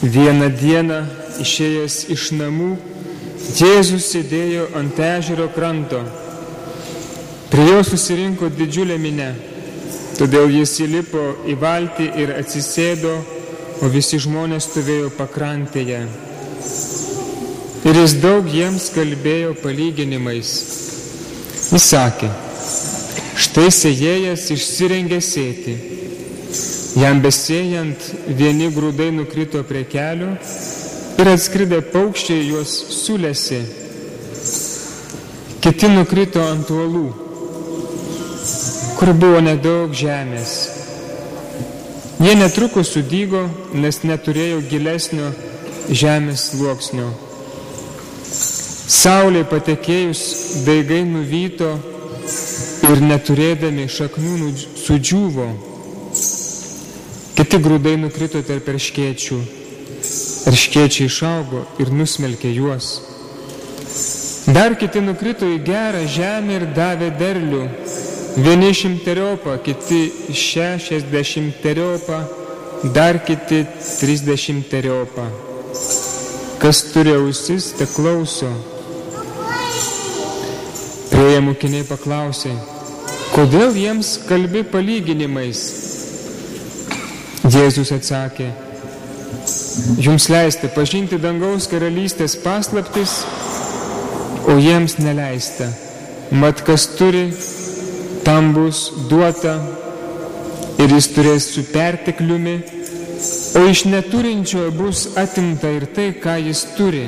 Vieną dieną, išėjęs iš namų, Jėzus sėdėjo ant ežero kranto. Prie jo susirinko didžiulė minia, todėl jis įlipo į valtį ir atsisėdo, o visi žmonės stovėjo pakrantėje. Ir jis daug jiems kalbėjo palyginimais. Jis sakė: štai sėjėjas išsirengė sėti. Jam besėjant, vieni grūdai nukrito prie kelio ir atskridę paukščiai juos sulesė. Kiti nukrito ant uolų, kur buvo nedaug žemės. Jie netrukus sudygo, nes neturėjo gilesnio žemės sluoksnio. Saulė patekėjus, daigai nuvyto ir neturėdami šaknų sudžiūvo. Kiti grūdai nukrito tarp erškėčių. Erškėčiai išaugo ir nusmelkė juos. Dar kiti nukrito į gerą žemę ir davė derlių. Vieni 100, kiti 60, dar kiti 30. Kas turi ausis, te klauso. Priėję mokiniai paklausė: kodėl jiems kalbi palyginimais? Jėzus atsakė: jums leista pažinti dangaus karalystės paslaptis, o jiems neleista. Mat kas turi, tam bus duota ir jis turės su pertekliumi, o iš neturinčio bus atimta ir tai, ką jis turi.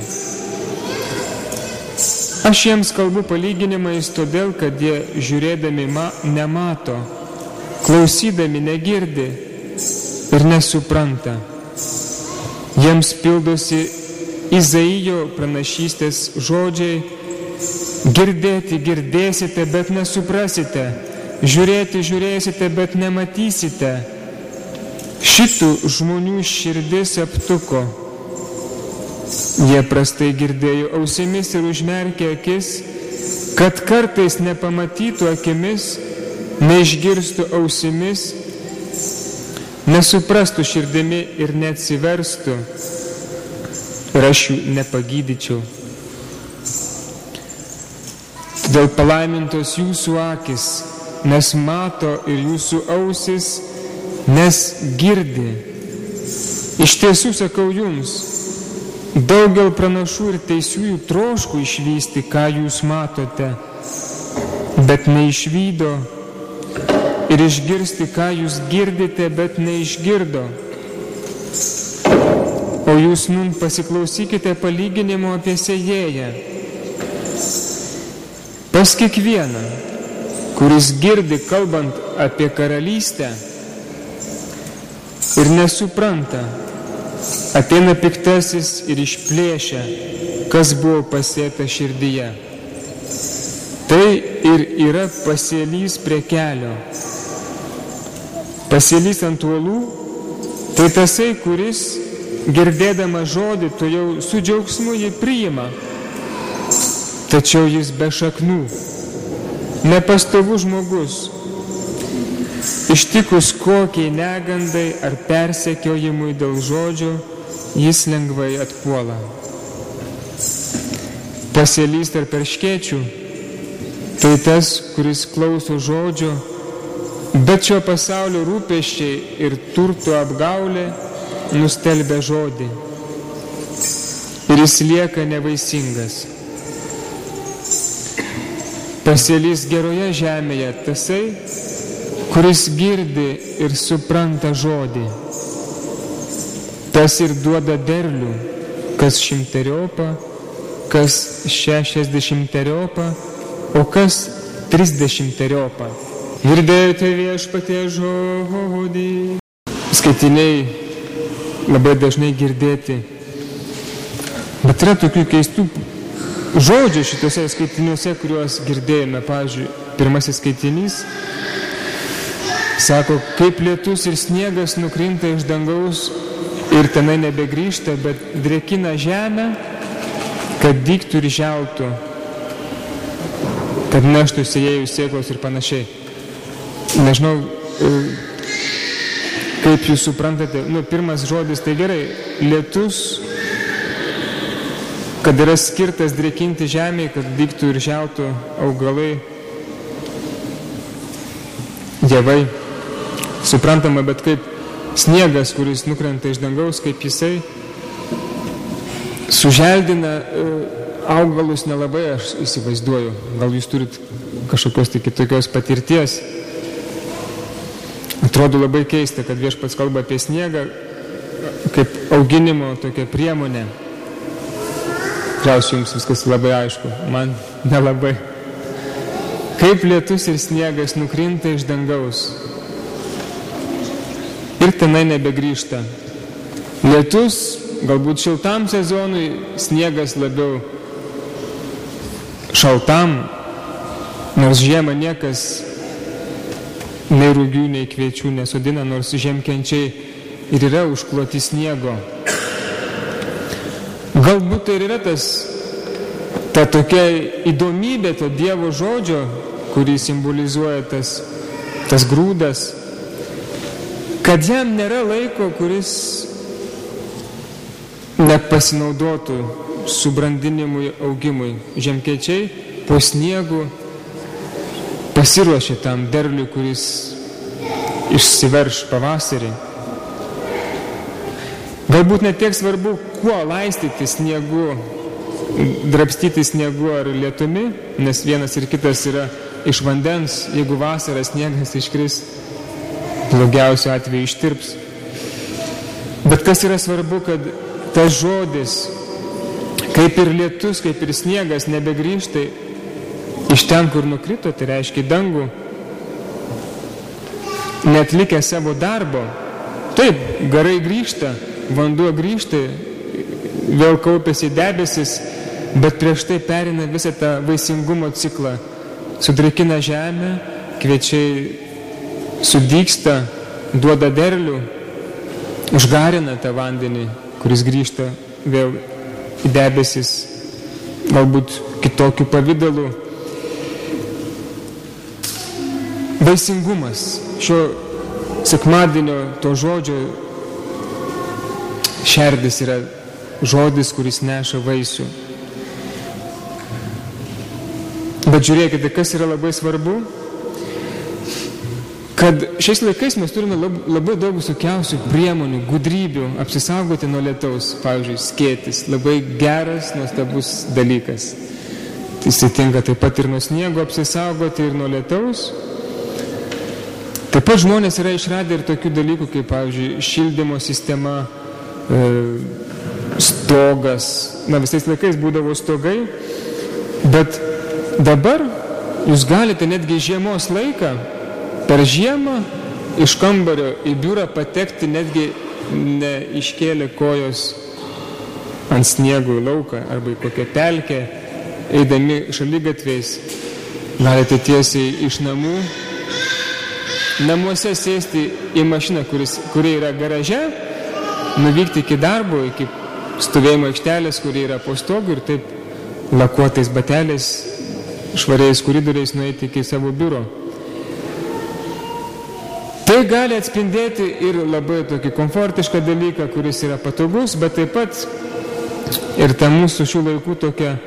Aš jiems kalbu palyginimais todėl, kad jie žiūrėdami nemato, klausydami negirdi ir nesupranta. Jiems pildosi Izaijo pranašystės žodžiai: girdėti girdėsite, bet nesuprasite, žiūrėti žiūrėsite, bet nematysite. Šitų žmonių širdis aptuko. Jie prastai girdėjo ausimis ir užmerkė akis, kad kartais nepamatytų akimis, neišgirstų ausimis, nesuprastų širdimi ir neatsiverstų, ir aš jų nepagydyčiau. Todėl palaimintos jūsų akis, nes mato, ir jūsų ausis, nes girdi. Iš tiesų sakau jums, daugel pranašų ir teisiųjų troško išvysti, ką jūs matote, bet neišvydo, ir išgirsti, ką jūs girdite, bet neišgirdo. O jūs nun pasiklausykite palyginimo apie sėjėją. Pas kiekvieną, kuris girdi kalbant apie karalystę ir nesupranta, ateina piktasis ir išplėšia, kas buvo pasėta širdyje. Tai ir yra pasėlys prie kelio. Pasėlys ant uolų, tai tasai, kuris girdėdama žodį, to jau su džiaugsmu jį priima. Tačiau jis be šaknų, nepastovus žmogus, ištikus kokiai negandai ar persekiojimui dėl žodžio, jis lengvai atpuola. Pasėlys tarp erškėčių, tai tas, kuris klauso žodžio, bet šio pasaulio rūpesčiai ir turto apgaulė nustelbia žodį ir jis lieka nevaisingas. Pasėlys geroje žemėje tasai, kuris girdi ir supranta žodį. Tas ir duoda derlių, kas 100, kas 60, o kas 30. Girdėjote Viešpaties žodį. Skaitiniai labai dažnai girdėti, bet yra tokių keistų žodžių šitose skaitiniuose, kuriuos girdėjome. Pavyzdžiui, pirmasis skaitinys sako, kaip lietus ir sniegas nukrinta iš dangaus ir tenai nebegrįžta, bet drėkina žemę, kad dygtų ir želtų, kad neštų sėjėjų sėklos ir panašiai. Nežinau, kaip jūs suprantate, pirmas žodis, tai gerai, lietus, kad yra skirtas drėkinti žemėje, kad dygtų ir žiautų augalai, dievai, suprantama, bet kaip sniegas, kuris nukrenta iš dangaus, kaip jisai suželdina augalus, nelabai aš įsivaizduoju. Gal jūs turit kažkokios tai kitokios patirties. Atrodo labai keista, kad Viešpats kalba apie sniegą kaip auginimo tokią priemonę. Tikriausiai jums viskas labai aišku, man nelabai. Kaip lietus ir sniegas nukrinta iš dangaus ir tenai nebegrįžta. Lietus galbūt šiltam sezonui, sniegas labiau šaltam, nors žiemą niekas nei rugių, nei kviečių nesodina, nors žemkenčiai ir yra užkloti sniego. Galbūt tai ir yra ta tokia įdomybė to Dievo žodžio, kurį simbolizuoja tas grūdas, kad jam nėra laiko, kuris nepasinaudotų subrandinimui, augimui. Žemkečiai po sniegu pasiruošė tam derliui, kuris išsiverš pavasarį. Galbūt net tiek svarbu, kuo laistyti sniegu, drabstyti sniegu ar lietumi, nes vienas ir kitas yra iš vandens. Jeigu vasarą sniegas iškris, blogiausiu atveju ištirps. Bet kas yra svarbu, kad tas žodis, kaip ir lietus, kaip ir sniegas, nebegrįžta iš ten, kur nukrito, tai reiškia dangų, neatlikę savo darbo. Taip, garai grįžta, vanduo grįžta, vėl kaupiasi debesis, bet prieš tai perina visą tą vaisingumo ciklą. Sudrėkina žemę, kviečiai sudygsta, duoda derlių, užgarina tą vandenį, kuris grįžta vėl į debesis, galbūt kitokių pavydalų. Vaisingumas šio sekmadienio to žodžio šerdis yra žodis, kuris neša vaisių. Bet žiūrėkite, kas yra labai svarbu, kad šiais laikais mes turime labai daug visokiausių priemonių, gudrybių apsisaugoti nuo lietaus. Pavyzdžiui, skėtis, labai geras, nuostabus dalykas. Jis tinka taip pat ir nuo sniego apsisaugoti, ir nuo lietaus. Taip pat žmonės yra išradę ir tokių dalykų, kaip, pavyzdžiui, šildymo sistema, stogas. Visais laikais būdavo stogai, bet dabar jūs galite netgi žiemos laiką per žiemą iš kambario į biurą patekti, netgi neiškėlę kojos ant sniego į lauką arba į kokią pelkę, eidami šaligatviais. Galite tiesiai iš namuose sėsti į mašiną, kuri yra garaže, nuvykti iki darbo, iki stovėjimo aikštelės, kuri yra po stogu, ir taip lakuotais bateliais, švariais koridoriais nueiti iki savo biuro. Tai gali atspindėti ir labai tokį komfortišką dalyką, kuris yra patogus, bet taip pat ir ta mūsų šių laikų tokia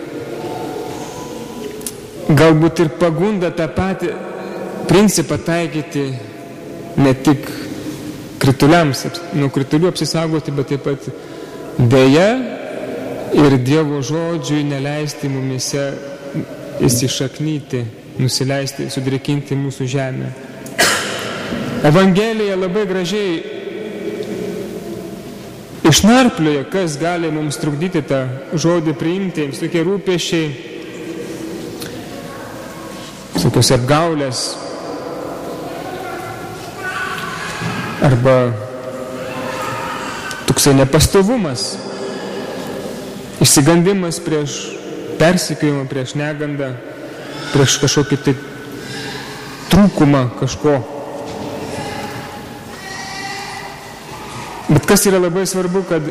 galbūt ir pagunda tą patį principą taikyti ne tik krituliams, nuo kritulių apsisaugoti, bet taip pat deja ir Dievo žodžiui neleisti mumise įsišaknyti, nusileisti, sudrėkinti mūsų žemę. Evangelija labai gražiai išnarplioja, kas gali mums trukdyti tą žodį priimti, jums tokie rūpesčiai, tokios apgaulės, arba toksai nepastovumas, išsigandimas prieš persekiojimą, prieš negandą, prieš kažkokį tai trūkumą kažko. Bet kas yra labai svarbu, kad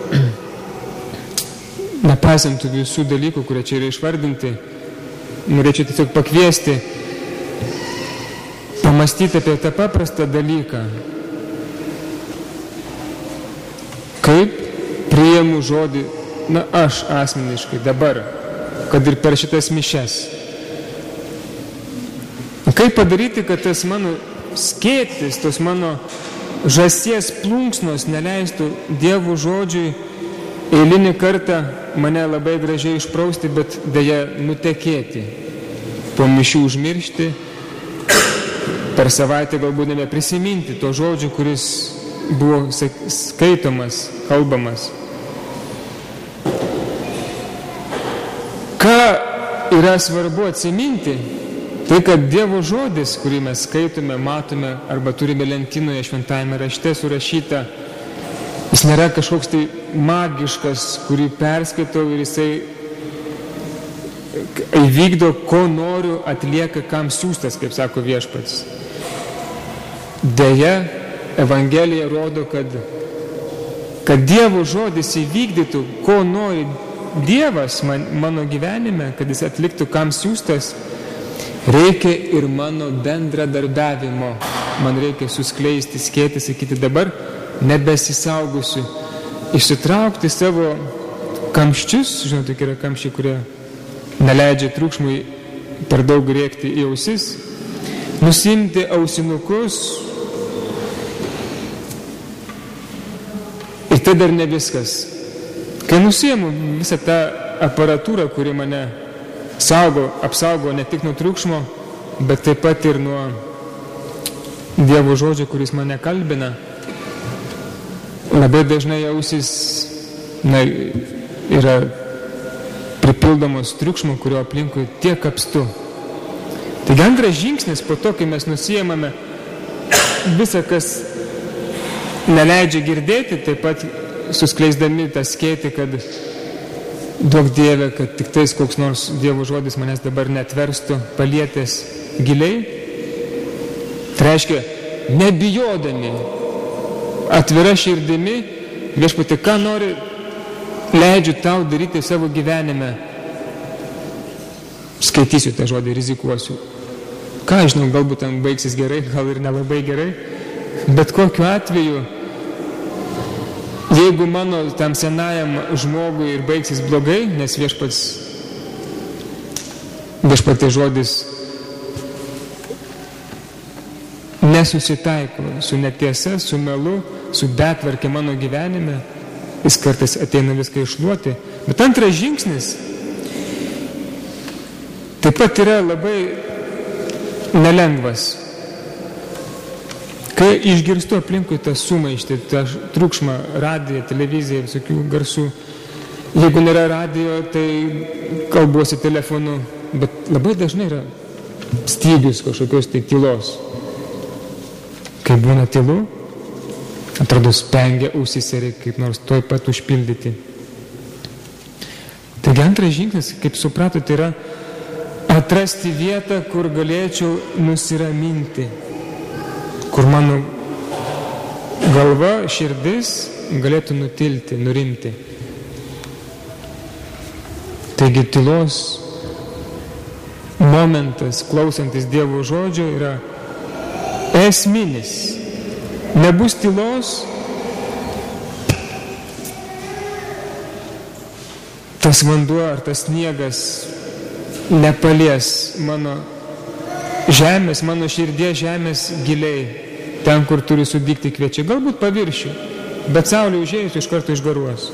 nepaisant visų dalykų, kurie čia yra išvardinti, norėčiau tiesiog pakviesti, pamastyti apie tą paprastą dalyką, Kaip priimu žodį, aš asmeniškai dabar, kad ir per šitas mišias. Kaip padaryti, kad tas mano skėtis, tos mano žąsies plunksnos neleistų Dievo žodžiui eilinį kartą mane labai gražiai išprausti, bet deja nutekėti, po mišių užmiršti, per savaitę galbūt nebeprisiminti to žodžio, kuris buvo skaitomas, kalbamas. Ką yra svarbu atsiminti, tai kad Dievo žodis, kurį mes skaitome, matome arba turime lentynoje šventajame rašte surašyta, jis nėra kažkoks tai magiškas, kurį perskaitau ir jisai įvykdo, ko noriu, atlieka, kam siųstas, kaip sako Viešpats. Deja, Evangelija rodo, kad Dievo žodis įvykdytų, ko nori Dievas mano gyvenime, kad jis atliktų, kam siųstas, reikia ir mano bendradarbiavimo. Man reikia suskleisti skėtį, sakyti dabar, nebesisaugosiu, išsitraukti savo kamščius, žinote, yra kamščiai, kurie neleidžia triukšmui per daug rėkti į ausis, nusimti ausinukus. Ir tai dar ne viskas. Kai nusiemu visą tą aparatūrą, kuri mane apsaugo ne tik nuo triukšmo, bet taip pat ir nuo Dievo žodžio, kuris mane kalbina, labai dažnai ausis yra pripildomos triukšmo, kurio aplinkui tiek apstu. Taigi antras žingsnis po to, kai mes nusiemame visą, kas neleidžia girdėti, taip pat suskleisdami tą skėtį, kad duok Dieve, kad tik tais koks nors Dievo žodis manęs dabar netverstų, palietęs giliai. Tai reiškia, nebijodami, atvira širdimi, Viešpatie, ką nori, leidžiu tau daryti savo gyvenime. Skaitysiu tą žodį, rizikuosiu. Ką žinau, galbūt ten baigsis gerai, gal ir nelabai gerai, bet kokiu atveju, jeigu mano tam senajam žmogui ir baigsis blogai, nes Viešpatie žodis nesusitaiko su netiesa, su melu, su betvarkė mano gyvenime, jis kartais ateina viską iššluoti. Bet antras žingsnis taip pat yra labai nelengvas. Kai išgirstu aplinkui tą sumaištį, tą triukšmą, radiją, televiziją, visokių garsų, jeigu nėra radijo, tai kalbuosi telefonu, bet labai dažnai yra stygius kažkokios tai tylos. Kai būna tylu, atrodo spengia ausis ir kaip nors toj pat užpildyti. Taigi antras žingsnis, kaip supratote, yra atrasti vietą, kur galėčiau nusiraminti, kur mano galva, širdis galėtų nutilti, nurimti. Taigi tylos momentas, klausantis Dievo žodžio, yra esminis. Nebus tylos, tas vanduo ar tas sniegas nepalies mano žemės, mano širdies žemės giliai, ten, kur turi sudygti kviečiai. Galbūt paviršių, bet saulė užėjus iš karto išgaruos.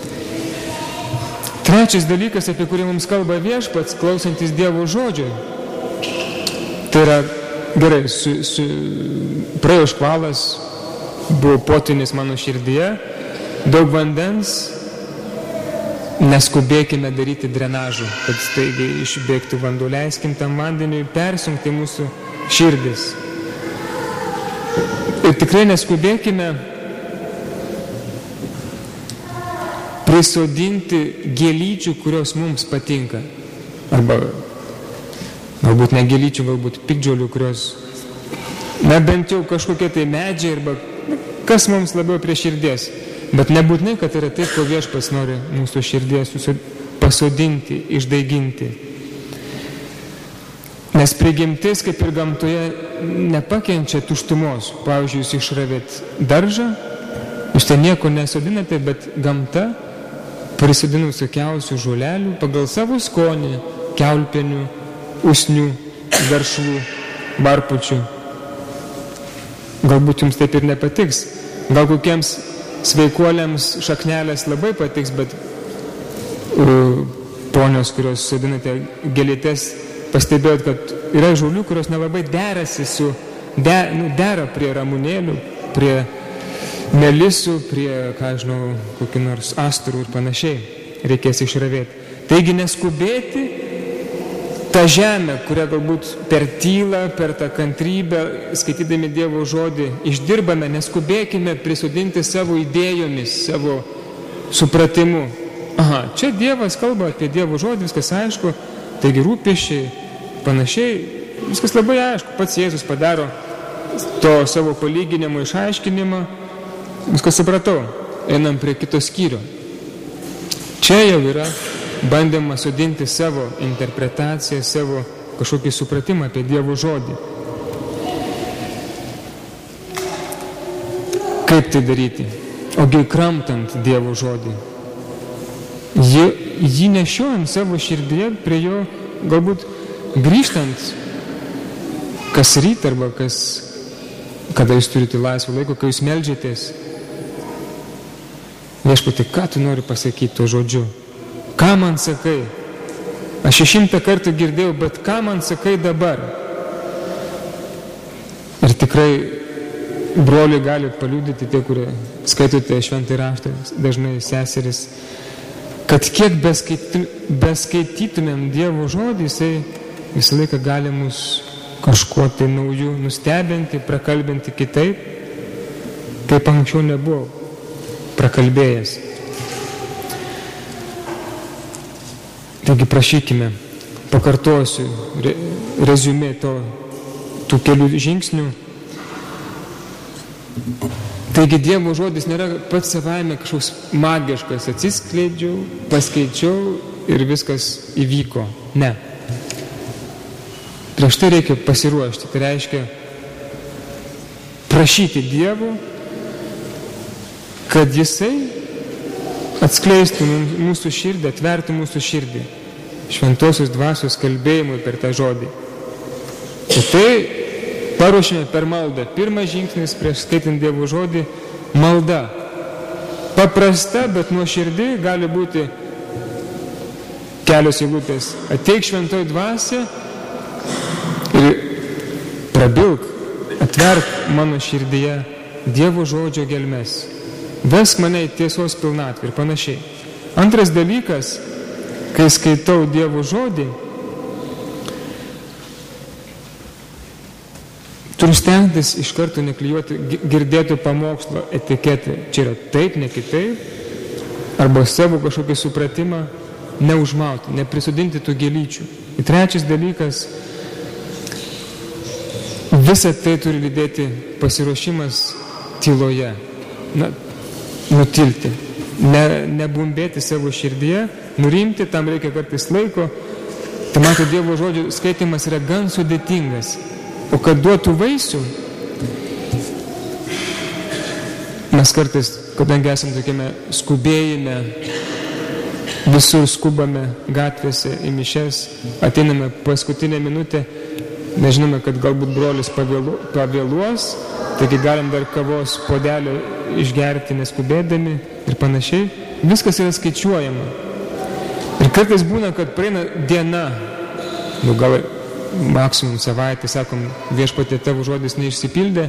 Trečias dalykas, apie kurį mums kalba Viešpats, klausantis Dievo žodžio, tai yra, gerai, praėjo škvalas, buvo potvynis mano širdyje, daug vandens, neskubėkime daryti drenažų, kad staigiai išbėgtų vanduo, leiskim tam vandeniui persijungti mūsų širdis. Ir tikrai neskubėkime prisodinti gėlyčių, kurios mums patinka. Arba galbūt ne gėlyčių, galbūt piktžolių, kurios, bent jau kažkokie tai medžiai, arba kas mums labiau prie širdies. Bet nebūtinai, kad yra taip, ko Viešpats nori mūsų širdies pasodinti, išdaiginti. Nes prigimtis, kaip ir gamtoje, nepakenčia tuštumos. Pavyzdžiui, jūs išravėt daržą, Jūs ten nieko nesodinate, bet gamta prisodina visokiausių žolelių pagal savo skonį, kiaulpienių, usnių, garšvų, varpučių. Galbūt jums taip ir nepatiks. Gal kokiems sveikuoliams šaknelės labai patiks, bet ponios, kurios sodinate gėlytes, pastebėjot, kad yra žolių, kurios nelabai derasi dera prie ramunėlių, prie melisų, prie, kokių nors astrų ir panašiai. Reikės išravėti. Taigi neskubėti tą žemę, kurią galbūt per tylą, per tą kantrybę, skaitydami Dievo žodį, išdirbame, neskubėkime prisodinti savo idėjomis, savo supratimu. Aha, čia Dievas kalba apie Dievo žodį, viskas aišku, taigi rūpesčiai, panašiai, viskas labai aišku. Pats Jėzus padaro to savo palyginimo išaiškinimą, viskas supratau, einam prie kito skyrio. Čia jau yra bandėma sudinti savo interpretaciją, savo kažkokį supratimą apie Dievo žodį. Kaip tai daryti? Ogi kramtant Dievo žodį. Jį nešiojant savo širdyje, prie jo galbūt grįžtant kas ryt arba kada jūs turite laisvą laiko, kai jūs meldžiatės. Viešpatie, ką tu nori pasakyti to žodžiu? Ką man sakai? Aš 100 kartų girdėjau, bet ką man sakai dabar? Ir tikrai broliai gali paliudyti, tie, kurie skaitote šventąjį raštą, dažnai seseris, kad kiek beskaitytumėm Dievo žodį, jisai visą laiką gali mus kažkuo tai naujų nustebinti, prakalbinti kitaip, kaip anksčiau nebuvau prakalbėjęs. Taigi prašykime, pakartosiu reziumė tų kelių žingsnių. Taigi Dievo žodis nėra pats savaime kažkoks magiškas, atsiskleidžiau, paskaičiau ir viskas įvyko. Ne. Prieš tai reikia pasiruošti, tai reiškia prašyti Dievo, kad Jisai atskleistų mūsų širdį, atvertų mūsų širdį šventosios dvasios kalbėjimui per tą žodį. Ir tai paruošime per maldą. Pirmas žingsnis prieš skaitant Dievo žodį – malda. Paprasta, bet nuoširdi gali būti kelios eilutės. Ateik šventoji dvasia ir prabilk, atverk mano širdyje Dievo žodžio gelmes. Vesk mane į tiesos pilnatvę ir panašiai. Antras dalykas, kai skaitau Dievo žodį, turiu stengtis iš karto neklijuoti girdėtų pamokslo etiketę. Čia yra taip, ne kitaip, arba savo kažkokį supratimą neužmauti, neprisodinti tų gėlyčių. Ir trečias dalykas, visą tai turi lydėti pasiruošimas tyloje. Nutilti, nebumbėti savo širdyje, nurimti, tam reikia kartais laiko. Tai mato, Dievo žodžio skaitimas yra gan sudėtingas. O kad duotų vaisių, mes kartais, kadangi esame tokiame skubėjime, visur skubame gatvėse į mišias, ateiname paskutinę minutę, nežinome, kad galbūt brolis pavėluos, taigi galim dar kavos puodelio išgerti neskubėdami ir panašiai. Viskas yra skaičiuojama. Ir kartais būna, kad praeina diena, gal maksimum savaitę, sakom, Viešpatie, tavo žodis neišsipildė,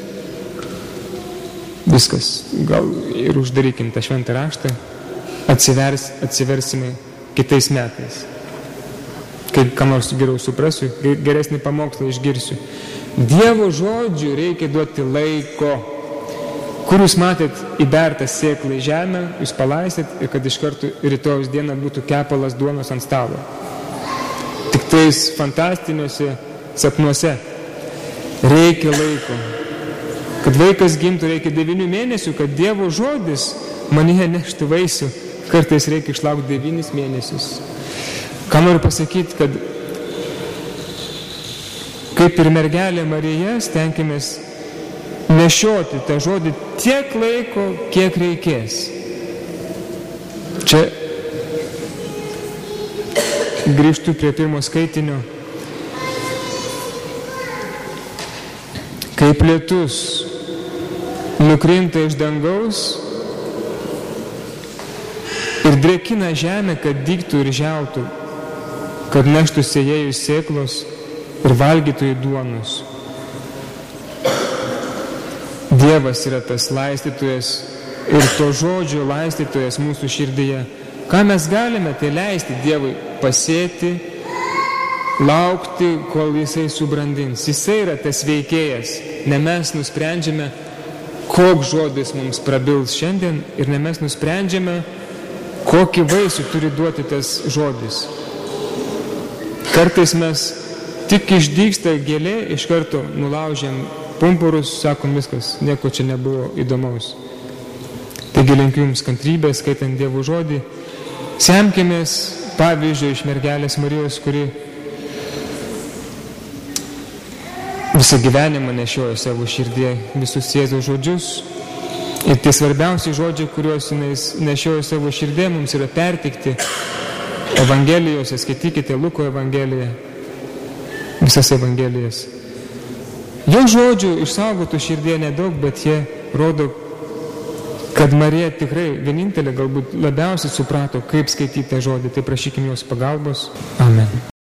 viskas, gal ir uždarykim tą šventą raštą, atsiversime kitais metais. Kai ką nors geriau suprasiu, geresnį pamokslą išgirsiu. Dievo žodžių reikia duoti laiko. Kur jūs matėt įbertą sėklą į žemę, jūs palaistėt ir kad iš karto rytojus dieną būtų kepalas duonos ant stalo. Tik tais fantastiniuose sapnuose reikia laiko. Kad vaikas gimtų, reikia 9 mėnesių, kad Dievo žodis manyje neštų vaisių, kartais reikia išlaukti 9 mėnesius. Ką noriu pasakyti, kad kaip ir mergelė Marija stenkimės nešioti tą žodį tiek laiko, kiek reikės. Čia grįžtu prie pirmo skaitinio. Kaip lietus nukrinta iš dangaus ir drėkina žemę, kad dygtų ir želtų, kad neštų sėjėjų sėklos ir valgytojų duonos. Dievas yra tas laistytojas ir to žodžio laistytojas mūsų širdyje. Ką mes galime, tai leisti Dievui pasėti, laukti, kol Jisai subrandins. Jisai yra tas veikėjas. Ne mes nusprendžiame, koks žodis mums prabils šiandien ir ne mes nusprendžiame, kokį vaisių turi duoti tas žodis. Kartais mes tik išdygsta gėlė, iš karto nulaužiam pumpurus, sakom viskas, nieko čia nebuvo įdomaus. Taigi linkiu jums kantrybės, skaitant Dievo žodį. Semkimės pavyzdžio iš mergelės Marijos, kuri visą gyvenimą nešiojo savo širdie visus Jėzaus žodžius. Ir tie svarbiausi žodžiai, kuriuos jis nešiojo savo širdie, mums yra pertikti Evangelijose. Skaitykite Luko Evangeliją, visas Evangelijas. Jo žodžių išsaugotų širdie nedaug, bet jie rodo, kad Marija tikrai vienintelė galbūt labiausiai suprato, kaip skaityti tą žodį. Tai prašykim jos pagalbos. Amen.